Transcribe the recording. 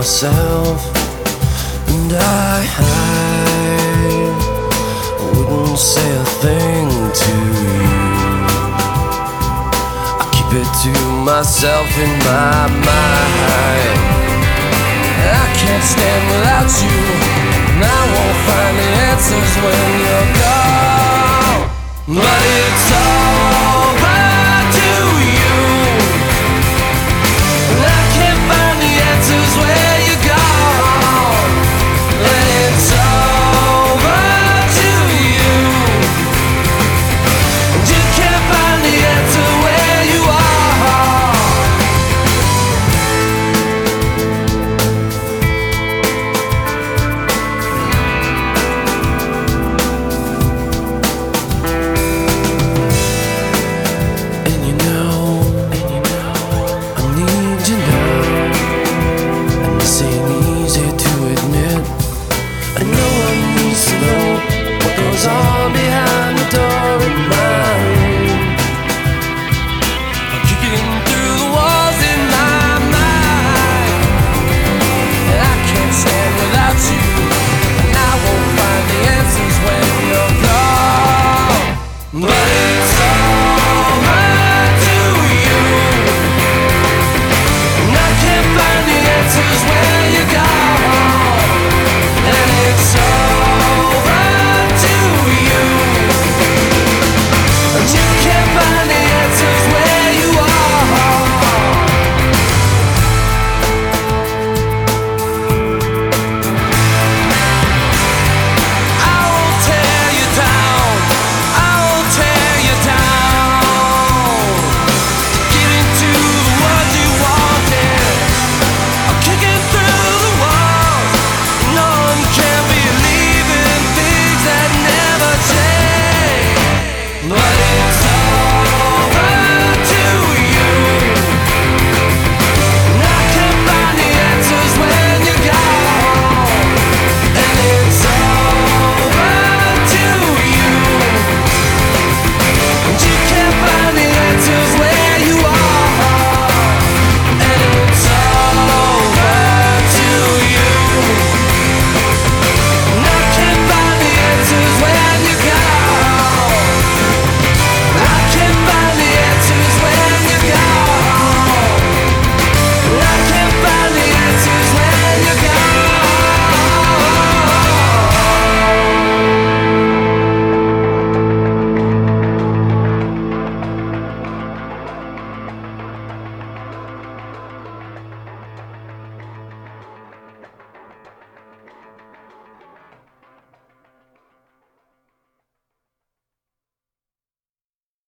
myself, and I wouldn't say a thing to you. I keep it to myself in my mind. I can't stand without you, and I won't find the answers when you're gone. But it's over to you, and I can't find the answers where you're gone. And it's over to you, and you can't find the answer where you are. On behind the door.